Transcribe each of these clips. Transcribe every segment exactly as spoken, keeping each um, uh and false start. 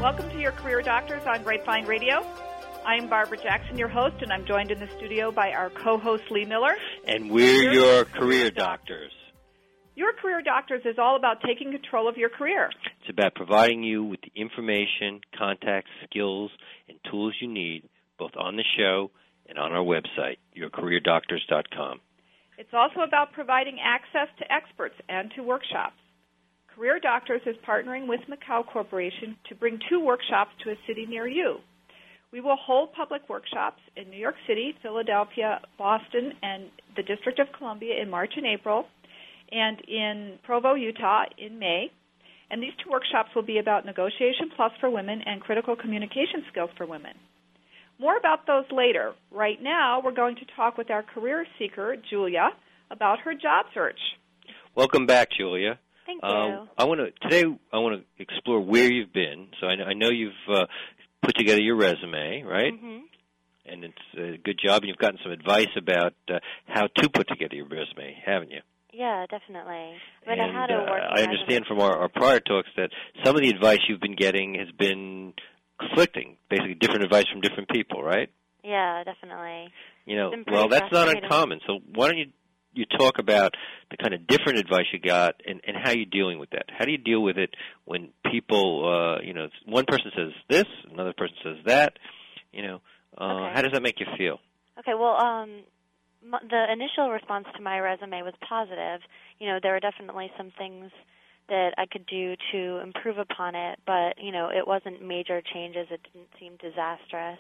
Welcome to Your Career Doctors on Grapevine Radio. I'm Barbara Jackson, your host, and I'm joined in the studio by our co-host, Lee Miller. And we're your career doctors. Your Career Doctors is all about taking control of your career. It's about providing you with the information, contacts, skills, and tools you need, both on the show and on our website, your career doctors dot com. It's also about providing access to experts and to workshops. Career Doctors is partnering with Macau Corporation to bring two workshops to a city near you. We will hold public workshops in New York City, Philadelphia, Boston, and the District of Columbia in March and April, and in Provo, Utah in May. And these two workshops will be about Negotiation Plus for women and critical communication skills for women. More about those later. Right now, we're going to talk with our career seeker, Julia, about her job search. Welcome back, Julia. Thank you. Um, I want to today. I want to explore where you've been. So I know, I know you've uh, put together your resume, right? Mm-hmm. And it's a good job. And you've gotten some advice about uh, how to put together your resume, haven't you? Yeah, definitely. I mean, and, I, had a work uh, I understand from our, our prior talks that some of the advice you've been getting has been conflicting, basically different advice from different people, right? Yeah, definitely. You know, well, that's not uncommon. So why don't you you talk about the kind of different advice you got and, and how you're dealing with that? How do you deal with it when people, uh, you know, one person says this, another person says that, you know, uh, okay. How does that make you feel? Okay, well, um, m- the initial response to my resume was positive. You know, there were definitely some things that I could do to improve upon it, but, you know, it wasn't major changes. It didn't seem disastrous.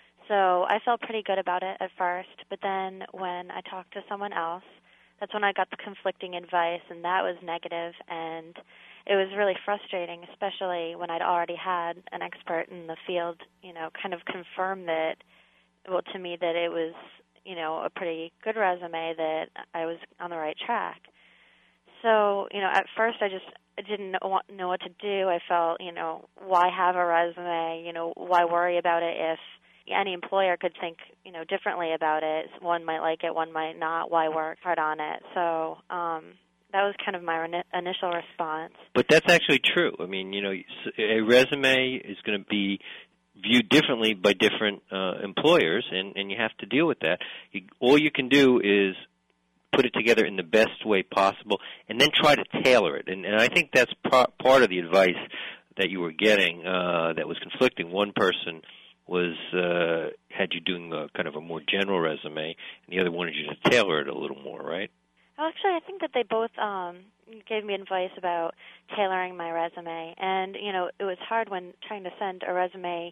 So I felt pretty good about it at first, but then when I talked to someone else, that's when I got the conflicting advice, and that was negative, and it was really frustrating, especially when I'd already had an expert in the field, you know, kind of confirm that, well, to me, that it was, you know, a pretty good resume, that I was on the right track. So, you know, at first I just I didn't know, know what to do. I felt, you know, why have a resume? You know, why worry about it if any employer could think, you know, differently about it? One might like it, one might not. Why work hard on it? So um, that was kind of my in- initial response. But that's actually true. I mean, you know, a resume is going to be viewed differently by different uh, employers, and, and you have to deal with that. You, all you can do is put it together in the best way possible, and then try to tailor it. And, and I think that's par- part of the advice that you were getting uh, that was conflicting. One person was uh, had you doing a, kind of a more general resume, and the other wanted you to tailor it a little more, right? Well, actually, I think that they both um, gave me advice about tailoring my resume. And, you know, it was hard when trying to send a resume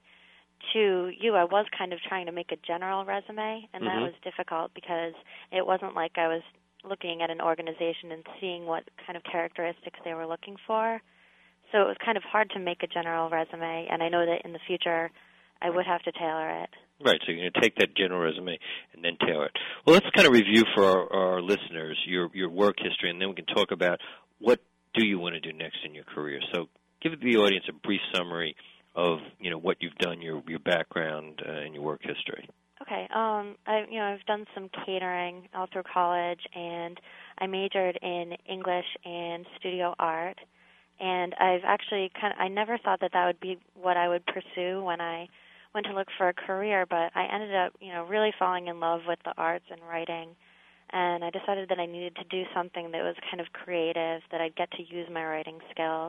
to you. I was kind of trying to make a general resume, and mm-hmm. that was difficult because it wasn't like I was looking at an organization and seeing what kind of characteristics they were looking for. So it was kind of hard to make a general resume, and I know that in the future I would have to tailor it. Right, so you're going to take that general resume and then tailor it. Well, let's kind of review for our, our listeners your, your work history, and then we can talk about what do you want to do next in your career. So give the audience a brief summary of, you know, what you've done, your your background, uh, and your work history. Okay, um, I you know I've done some catering all through college, and I majored in English and studio art, and I've actually kind of I never thought that that would be what I would pursue when I went to look for a career, but I ended up you know really falling in love with the arts and writing, and I decided that I needed to do something that was kind of creative, that I'd get to use my writing skills.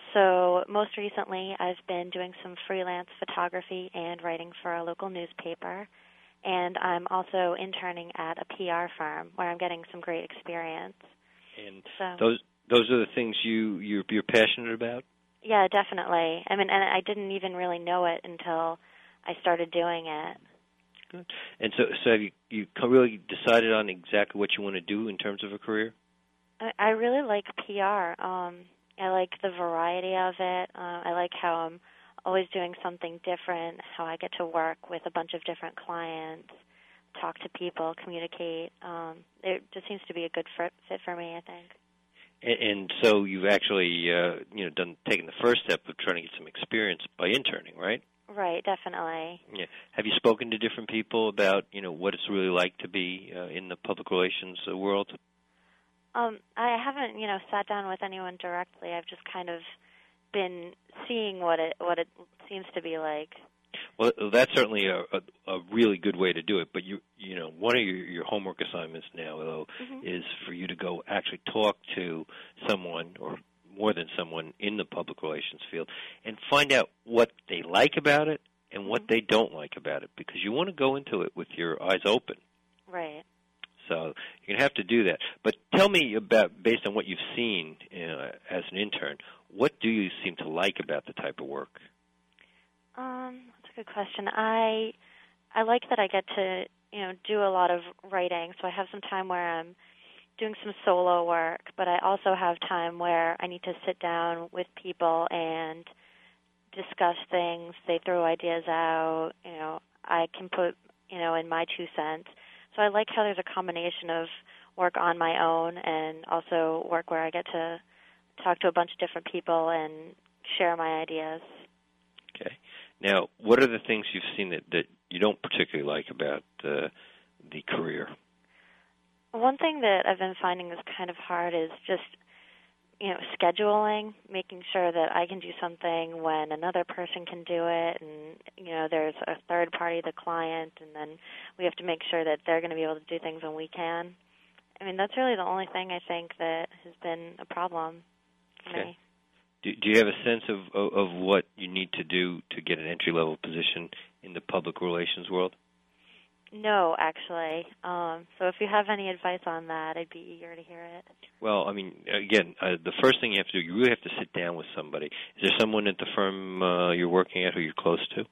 So most recently, I've been doing some freelance photography and writing for a local newspaper, and I'm also interning at a P R firm where I'm getting some great experience. And so, those those are the things you you're, you're passionate about? Yeah, definitely. I mean, and I didn't even really know it until I started doing it. Good. And so, so have you you really decided on exactly what you want to do in terms of a career? I, I really like P R. Um, I like the variety of it. Uh, I like how I'm always doing something different, how I get to work with a bunch of different clients, talk to people, communicate. Um, it just seems to be a good fit for me, I think. And, and so you've actually, uh, you know, done taken the first step of trying to get some experience by interning, right? Right, definitely. Yeah. Have you spoken to different people about, you know, what it's really like to be uh, in the public relations uh, world? Um, I haven't, you know, sat down with anyone directly. I've just kind of been seeing what it what it seems to be like. Well, that's certainly a, a, a really good way to do it. But you, you know, one of your, your homework assignments now, though, mm-hmm. is for you to go actually talk to someone, or more than someone, in the public relations field, and find out what they like about it and what mm-hmm. they don't like about it, because you want to go into it with your eyes open. Right. So you're going to have to do that. But tell me about, based on what you've seen uh, as an intern, what do you seem to like about the type of work? Um, that's a good question. I I like that I get to, you know, do a lot of writing. So I have some time where I'm doing some solo work, but I also have time where I need to sit down with people and discuss things. They throw ideas out. You know, I can put, you know, in my two cents. So I like how there's a combination of work on my own and also work where I get to talk to a bunch of different people and share my ideas. Okay. Now, what are the things you've seen that, that you don't particularly like about uh, the career? One thing that I've been finding is kind of hard is just, you know, scheduling, making sure that I can do something when another person can do it, and, you know, there's a third party, the client, and then we have to make sure that they're going to be able to do things when we can. I mean, that's really the only thing I think that has been a problem for okay. me. Do, do you have a sense of, of, of what you need to do to get an entry-level position in the public relations world? No, actually. Um, so if you have any advice on that, I'd be eager to hear it. Well, I mean, again, uh, the first thing you have to do, you really have to sit down with somebody. Is there someone at the firm uh, you're working at who you're close to?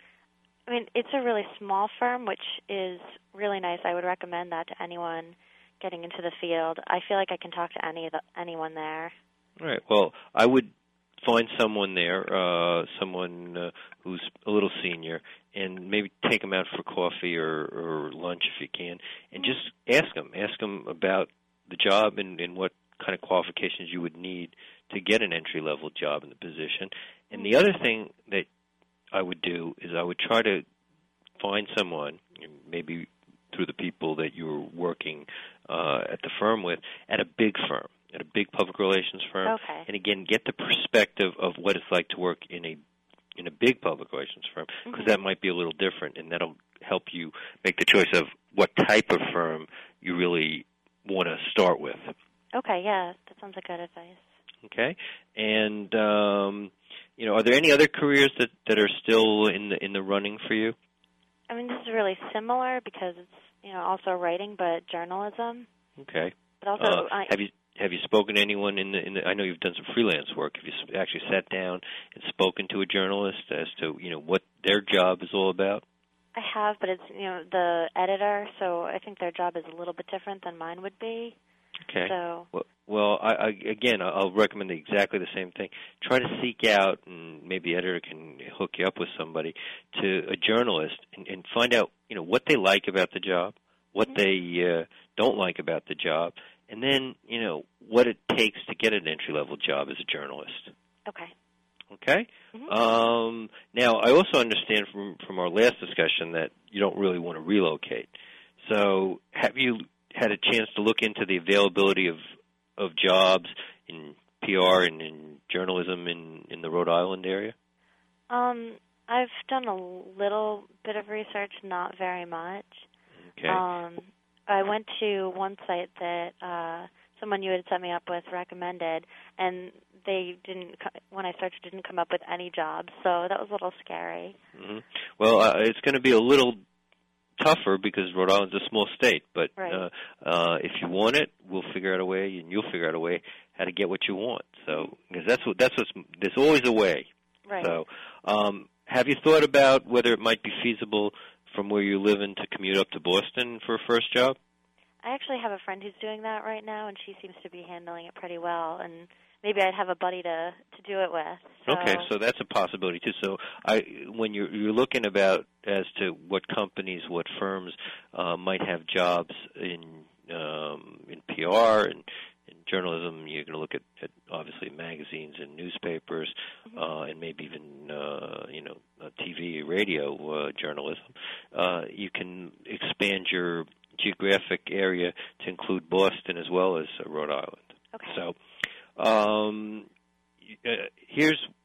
I mean, it's a really small firm, which is really nice. I would recommend that to anyone getting into the field. I feel like I can talk to any of the, anyone there. All right. Well, I would find someone there, uh, someone uh, who's a little senior, and maybe take them out for coffee or, or lunch if you can, and just ask them. Ask them about the job and, and what kind of qualifications you would need to get an entry-level job in the position. And the other thing that I would do is I would try to find someone, maybe through the people that you're working uh, at the firm with, at a big firm, at a big public relations firm, okay. and again, get the perspective of what it's like to work in a in a big public relations firm, because mm-hmm. that might be a little different, and that'll help you make the choice of what type of firm you really want to start with. Okay, yeah, that sounds like good advice. Okay, and um, you know, are there any other careers that, that are still in the in the running for you? I mean, this is really similar because it's, you know, also writing, but journalism. Okay. But also, uh, I, have you have you spoken to anyone in the, in the? I know you've done some freelance work. Have you actually sat down and spoken to a journalist as to, you know, what their job is all about? I have, but it's, you know, the editor, so I think their job is a little bit different than mine would be. Okay. So. Well, well I, I, again, I'll recommend exactly the same thing. Try to seek out, and maybe the editor can hook you up with somebody, to a journalist, and, and find out, you know, what they like about the job, what mm-hmm. they uh, don't like about the job, and then, you know, what it takes to get an entry-level job as a journalist. Okay. Okay? Mm-hmm. Um, now, I also understand from, from our last discussion that you don't really want to relocate. So have you had a chance to look into the availability of, of jobs in P R and in journalism in, in the Rhode Island area? Um, I've done a little bit of research, not very much. Okay. Um, I went to one site that uh, someone you had set me up with recommended, and they didn't, when I searched, didn't come up with any jobs, so that was a little scary. Mm-hmm. Well, uh, it's going to be a little tougher because Rhode Island's a small state, but right. uh, uh, if you want it, we'll figure out a way, and you'll figure out a way how to get what you want. So, because that's what that's what's there's always a way. Right. So, um, have you thought about whether it might be feasible from where you live in to commute up to Boston for a first job? I actually have a friend who's doing that right now, and she seems to be handling it pretty well, and maybe I'd have a buddy to, to do it with. So. Okay, so that's a possibility too. So I, when you're, you're looking about as to what companies, what firms uh, might have jobs in um, in P R and in journalism, you're going to look at, at obviously magazines and newspapers, mm-hmm. uh, and maybe even uh, you know T V, radio uh, journalism. Uh, you can expand your geographic area to include Boston as well as uh, Rhode Island. Okay. So. Um, uh, here's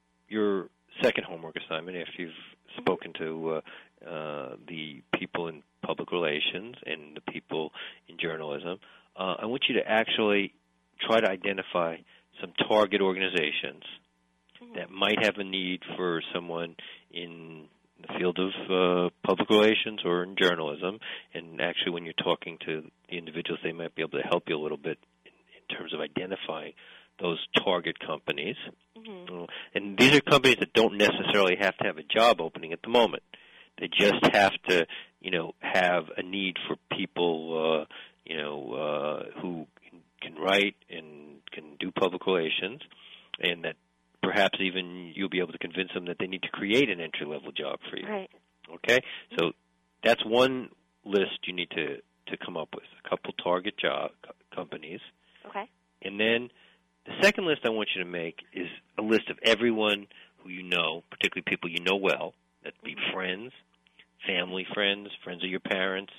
relations and the people in journalism, uh, I want you to actually try to identify some target organizations mm-hmm. that might have a need for someone in the field of uh, public relations or in journalism. And actually, when you're talking to the individuals, they might be able to help you a little bit in, in terms of identifying those target companies. Mm-hmm. And these are companies that don't necessarily have to have a job opening at the moment. They just have to, you know, have a need for people, uh, you know, uh, who can write and can do public relations, and that perhaps even you'll be able to convince them that they need to create an entry-level job for you. Right. Okay? So that's one list you need to, to come up with, a couple target job companies. Okay. And then the second list I want you to make is a list of everyone who you know, particularly people you know well. That'd be mm-hmm. friends, family friends, friends of your parents,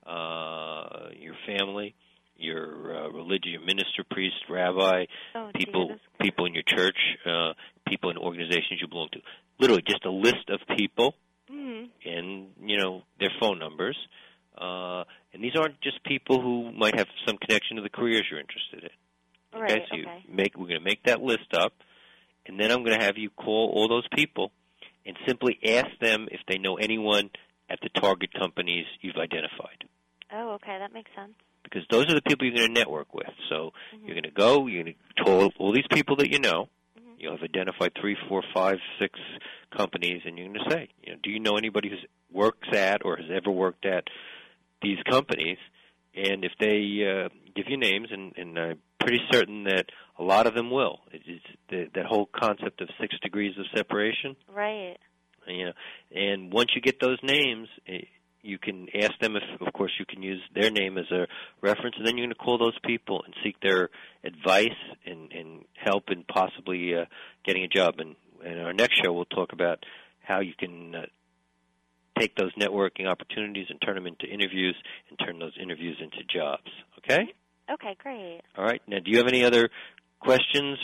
uh, your family, your uh, religion, your minister, priest, rabbi, oh, people Jesus. people in your church, uh, people in organizations you belong to. Literally just a list of people mm-hmm. and, you know, their phone numbers. Uh, and these aren't just people who might have some connection to the careers you're interested in. Right, okay, so you okay. make, we're going to make that list up, and then I'm going to have you call all those people and simply ask them if they know anyone at the target companies you've identified. Oh, okay, that makes sense. Because those are the people you're going to network with. So mm-hmm. you're going to go, you're going to call all these people that you know. Mm-hmm. You'll have identified three, four, five, six companies, and you're going to say, you know, do you know anybody who works at or has ever worked at these companies? And if they uh, give you names, and, and I'm pretty certain that a lot of them will. It's the, that whole concept of six degrees of separation. Right. You know, and once you get those names, you can ask them if, of course, you can use their name as a reference, and then you're going to call those people and seek their advice and, and help in possibly uh, getting a job. And in our next show, we'll talk about how you can uh, take those networking opportunities and turn them into interviews and turn those interviews into jobs. Okay? Okay, great. All right. Now, do you have any other questions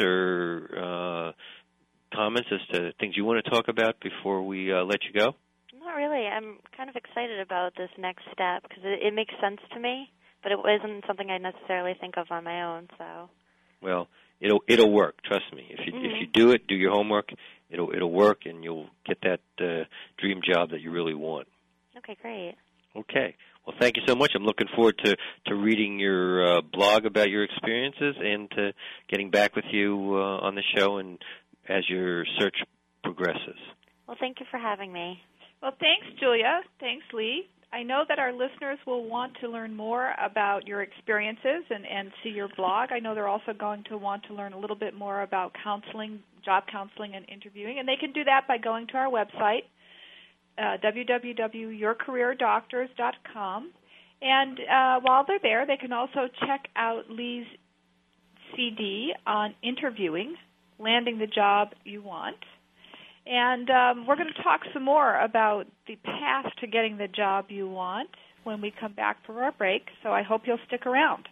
or uh, comments as to things you want to talk about before we uh, let you go? Not really. I'm kind of excited about this next step because it, it makes sense to me, but it wasn't something I necessarily think of on my own. So, well, it'll it'll work. Trust me. If you mm-hmm. if you do it, do your homework, it'll it'll work, and you'll get that uh, dream job that you really want. Okay, great. Okay. Well, thank you so much. I'm looking forward to, to reading your uh, blog about your experiences and to getting back with you uh, on the show and as your search progresses. Well, thank you for having me. Well, thanks, Julia. Thanks, Lee. I know that our listeners will want to learn more about your experiences and, and see your blog. I know they're also going to want to learn a little bit more about counseling, job counseling and interviewing, and they can do that by going to our website, Uh, w w w dot your career doctors dot com. And uh, while they're there, they can also check out Lee's C D on interviewing, landing the job you want. And um, we're going to talk some more about the path to getting the job you want when we come back for our break, so I hope you'll stick around.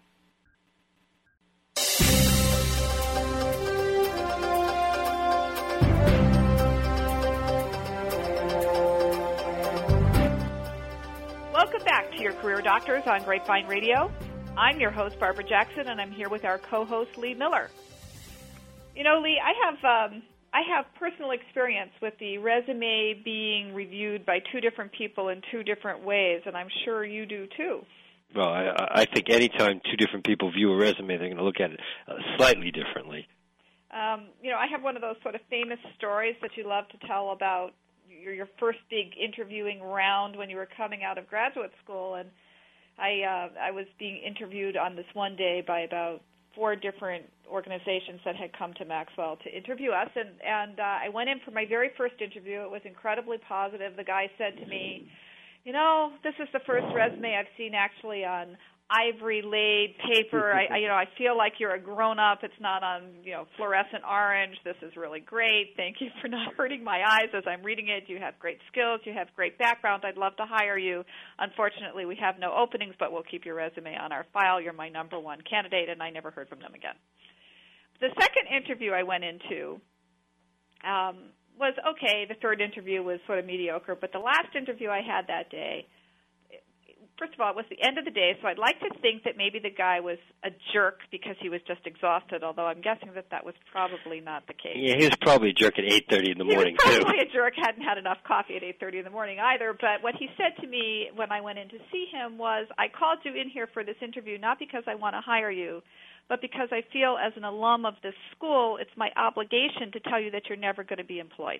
Welcome back to Your Career Doctors on Grapevine Radio. I'm your host, Barbara Jackson, and I'm here with our co-host, Lee Miller. You know, Lee, I have um, I have personal experience with the resume being reviewed by two different people in two different ways, and I'm sure you do too. Well, I, I think anytime two different people view a resume, they're going to look at it uh, slightly differently. Um, you know, I have one of those sort of famous stories that you love to tell about your, your first big interviewing round when you were coming out of graduate school, and I uh, I was being interviewed on this one day by about four different organizations that had come to Maxwell to interview us, and, and uh, I went in for my very first interview. It was incredibly positive. The guy said to me, you know, this is the first resume I've seen actually on ivory-laid paper. I, I, you know, I feel like you're a grown-up. It's not on, you know, fluorescent orange. This is really great. Thank you for not hurting my eyes as I'm reading it. You have great skills. You have great background. I'd love to hire you. Unfortunately, we have no openings, but we'll keep your resume on our file. You're my number one candidate, and I never heard from them again. The second interview I went into um, was okay. The third interview was sort of mediocre, but the last interview I had that day, first of all, it was the end of the day, so I'd like to think that maybe the guy was a jerk because he was just exhausted, although I'm guessing that that was probably not the case. Yeah, he was probably a jerk at eight thirty in the morning, too. He was too. probably a jerk, hadn't had enough coffee at eight thirty in the morning either, but what he said to me when I went in to see him was, I called you in here for this interview not because I want to hire you, but because I feel as an alum of this school, it's my obligation to tell you that you're never going to be employed.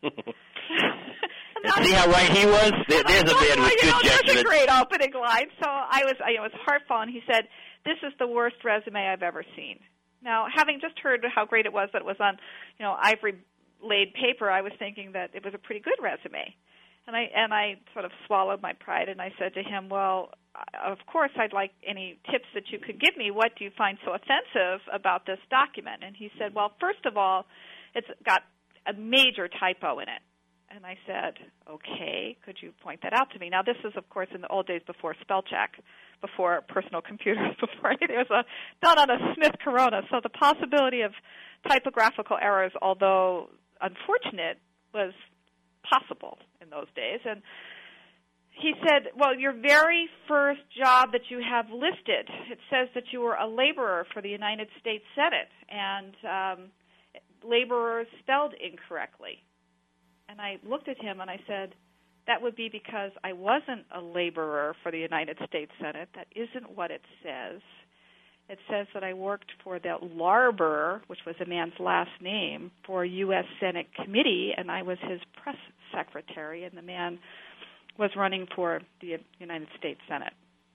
And see how right he was? There, there's a man with good know, judgment. That's a great opening line. So I was, I was heartfelt. He said, "This is the worst resume I've ever seen." Now, having just heard how great it was that it was on, you know, ivory-laid paper, I was thinking that it was a pretty good resume. And I and I sort of swallowed my pride, and I said to him, "Well, of course, I'd like any tips that you could give me. What do you find so offensive about this document?" And he said, "Well, first of all, it's got a major typo in it." And I said, "Okay, could you point that out to me?" Now, this is, of course, in the old days before spell check, before personal computers, before anything. It was a, done on a Smith Corona. So the possibility of typographical errors, although unfortunate, was possible in those days. And he said, "Well, your very first job that you have listed, it says that you were a laborer for the United States Senate, and um, laborer spelled incorrectly." And I looked at him and I said, "That would be because I wasn't a laborer for the United States Senate. That isn't what it says. It says that I worked for the Larber, which was a man's last name, for a U S Senate committee, and I was his press secretary, and the man was running for the United States Senate."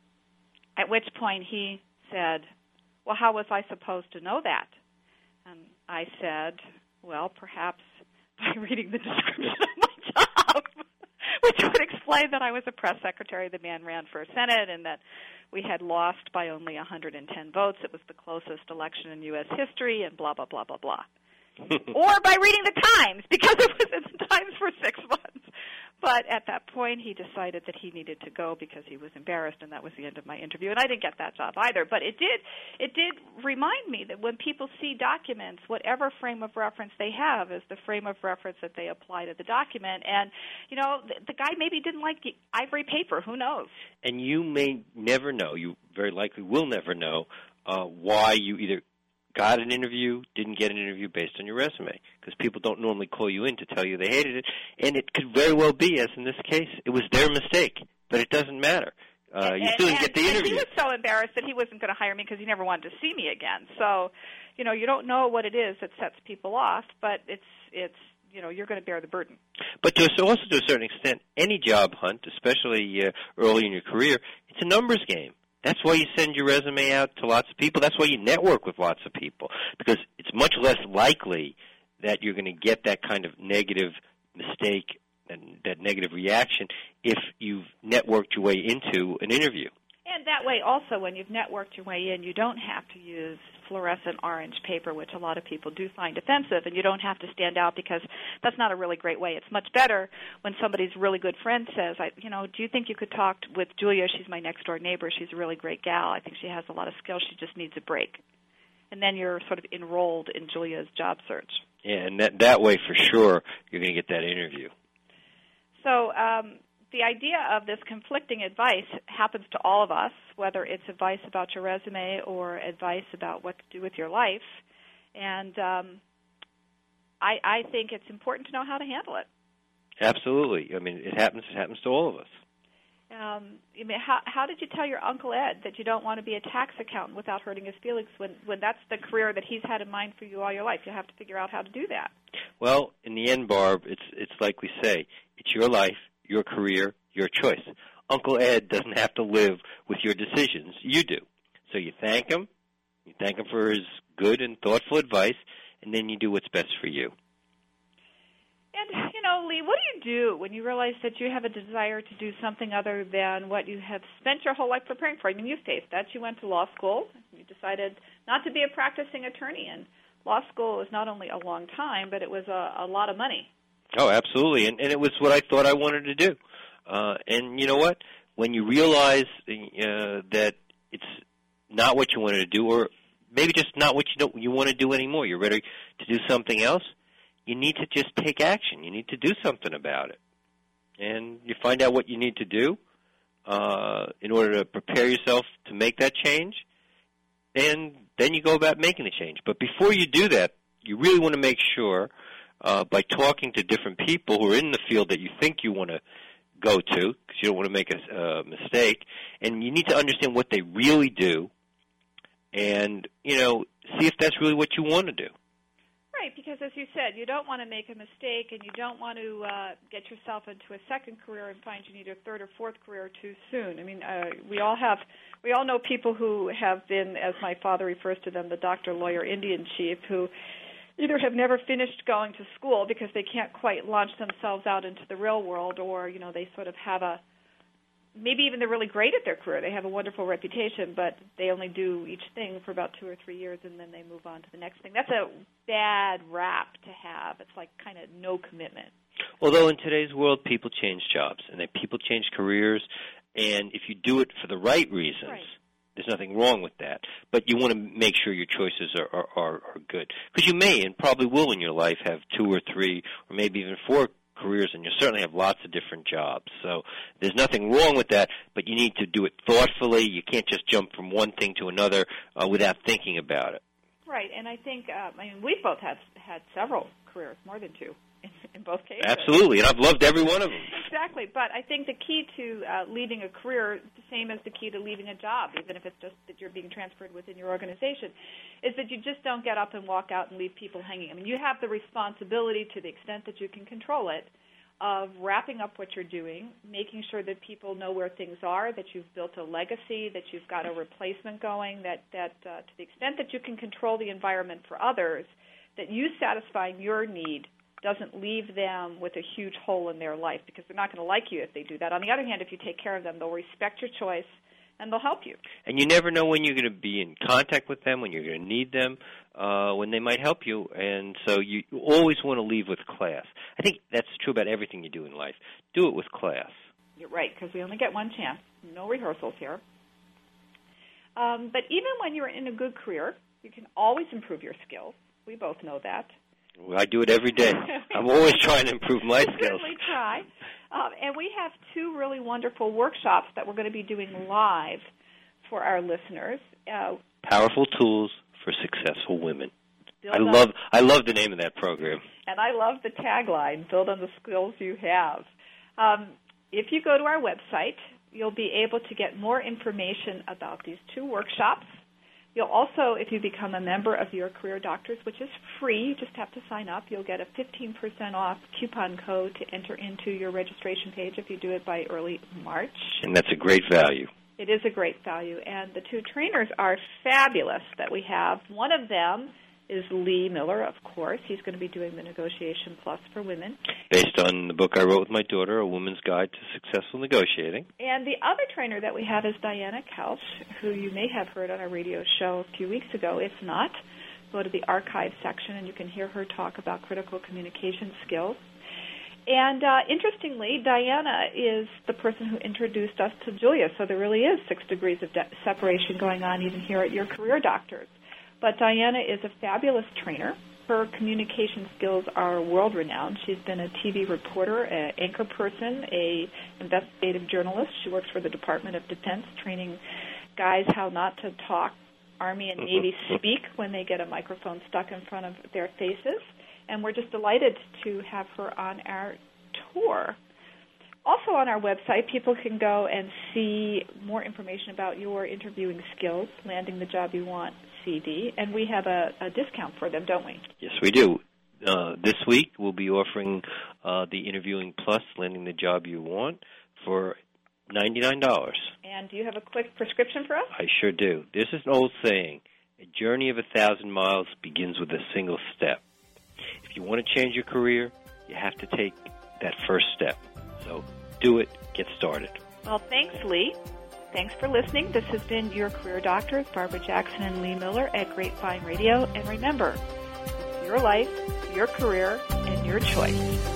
At which point he said, "Well, how was I supposed to know that?" And I said, "Well, perhaps by reading the description of my job," which would explain that I was a press secretary. The man ran for Senate, and that we had lost by only one hundred ten votes. It was the closest election in U S history, and blah, blah, blah, blah, blah. Or by reading the Times, because it was in the Times for six months. But at that point, he decided that he needed to go because he was embarrassed, and that was the end of my interview. And I didn't get that job either. But it did it did remind me that when people see documents, whatever frame of reference they have is the frame of reference that they apply to the document. And, you know, the, the guy maybe didn't like the ivory paper. Who knows? And you may never know, you very likely will never know, uh, why you either got an interview, didn't get an interview based on your resume, because people don't normally call you in to tell you they hated it, and it could very well be, as in this case, it was their mistake, but it doesn't matter. Uh, you and, still didn't and, get the and interview. He was so embarrassed that he wasn't going to hire me because he never wanted to see me again. So, you know, you don't know what it is that sets people off, but it's it's you know, you're going to bear the burden. But to also to a certain extent, any job hunt, especially uh, early in your career, it's a numbers game. That's why you send your resume out to lots of people. That's why you network with lots of people, because it's much less likely that you're going to get that kind of negative mistake and that negative reaction if you've networked your way into an interview. And that way also, when you've networked your way in, you don't have to use fluorescent orange paper, which a lot of people do find offensive, and you don't have to stand out because that's not a really great way. It's much better when somebody's really good friend says, I, you know, do you think you could talk with Julia? She's my next-door neighbor. She's a really great gal. I think she has a lot of skills. She just needs a break. And then you're sort of enrolled in Julia's job search. Yeah, and that, that way, for sure, you're going to get that interview. So um, the idea of this conflicting advice happens to all of us, whether it's advice about your resume or advice about what to do with your life. And um, I, I think it's important to know how to handle it. Absolutely. I mean, it happens. It happens to all of us. Um, I mean, how, how did you tell your Uncle Ed that you don't want to be a tax accountant without hurting his feelings when, when that's the career that he's had in mind for you all your life? You have to figure out how to do that. Well, in the end, Barb, it's it's like we say, it's your life, your career, your choice. Uncle Ed doesn't have to live with your decisions. You do. So you thank him, you thank him for his good and thoughtful advice, and then you do what's best for you. And, you know, Lee, what do you do when you realize that you have a desire to do something other than what you have spent your whole life preparing for? I mean, you faced that. You went to law school. You decided not to be a practicing attorney. And law school was not only a long time, but it was a, a lot of money. Oh, absolutely. And, and it was what I thought I wanted to do. Uh, and you know what? When you realize uh, that it's not what you wanted to do, or maybe just not what you don't you want to do anymore, you're ready to do something else, you need to just take action. You need to do something about it. And you find out what you need to do, uh, in order to prepare yourself to make that change, and then you go about making the change. But before you do that, you really want to make sure, uh, by talking to different people who are in the field that you think you want to go to, because you don't want to make a uh, mistake, and you need to understand what they really do, and, you know, see if that's really what you want to do. Right, because as you said, you don't want to make a mistake, and you don't want to uh, get yourself into a second career and find you need a third or fourth career too soon. I mean, uh, we all have, we all know people who have been, as my father refers to them, the doctor, lawyer, Indian chief, who either have never finished going to school because they can't quite launch themselves out into the real world, or, you know, they sort of have a, maybe even they're really great at their career. They have a wonderful reputation, but they only do each thing for about two or three years, and then they move on to the next thing. That's a bad rap to have. It's like kind of no commitment. Although in today's world, people change jobs, and then people change careers, and if you do it for the right reasons, right, there's nothing wrong with that. But you want to make sure your choices are, are, are, are good. Because you may and probably will in your life have two or three or maybe even four careers, and you certainly have lots of different jobs. So there's nothing wrong with that, but you need to do it thoughtfully. You can't just jump from one thing to another uh, without thinking about it. Right, and I think, uh, I mean, we've both had, had several careers, more than two. In both cases. Absolutely, and I've loved every one of them. Exactly, but I think the key to uh, leaving a career, the same as the key to leaving a job, even if it's just that you're being transferred within your organization, is that you just don't get up and walk out and leave people hanging. I mean, you have the responsibility, to the extent that you can control it, of wrapping up what you're doing, making sure that people know where things are, that you've built a legacy, that you've got a replacement going, that, that uh, to the extent that you can control the environment for others, that you satisfying your need doesn't leave them with a huge hole in their life, because they're not going to like you if they do that. On the other hand, if you take care of them, they'll respect your choice and they'll help you. And you never know when you're going to be in contact with them, when you're going to need them, uh, when they might help you. And so you always want to leave with class. I think that's true about everything you do in life. Do it with class. You're right, because we only get one chance. No rehearsals here. Um, but even when you're in a good career, you can always improve your skills. We both know that. Well, I do it every day. I'm always trying to improve my skills. Certainly try. Um, and we have two really wonderful workshops that we're going to be doing live for our listeners. Uh, Powerful Tools for Successful Women. I love I love the name of that program. And I love the tagline, build on the skills you have. Um, if you go to our website, you'll be able to get more information about these two workshops. You'll also, if you become a member of Your Career Doctors, which is free, you just have to sign up, you'll get a fifteen percent off coupon code to enter into your registration page if you do it by early March. And that's a great value. It is a great value. And the two trainers are fabulous that we have. One of them is Lee Miller, of course. He's going to be doing the Negotiation Plus for Women. Based on the book I wrote with my daughter, A Woman's Guide to Successful Negotiating. And the other trainer that we have is Diana Couch, who you may have heard on our radio show a few weeks ago. If not, go to the archive section and you can hear her talk about critical communication skills. And uh, interestingly, Diana is the person who introduced us to Julia, so there really is six degrees of de- separation going on even here at Your Career Doctors. But Diana is a fabulous trainer. Her communication skills are world-renowned. She's been a T V reporter, an anchor person, a investigative journalist. She works for the Department of Defense, training guys how not to talk Army and Navy speak when they get a microphone stuck in front of their faces. And we're just delighted to have her on our tour. Also on our website, people can go and see more information about your interviewing skills, Landing the Job You Want C D, and we have a, a discount for them, don't we? Yes, we do. Uh, this week we'll be offering uh, the Interviewing Plus, Landing the Job You Want, for ninety-nine dollars. And do you have a quick prescription for us? I sure do. This is an old saying, a journey of a thousand miles begins with a single step. If you want to change your career, you have to take that first step. So do it, get started. Well, thanks, Lee. Thanks for listening. This has been Your Career Doctors, Barbara Jackson and Lee Miller at Grapevine Radio. And remember, it's your life, your career, and your choice.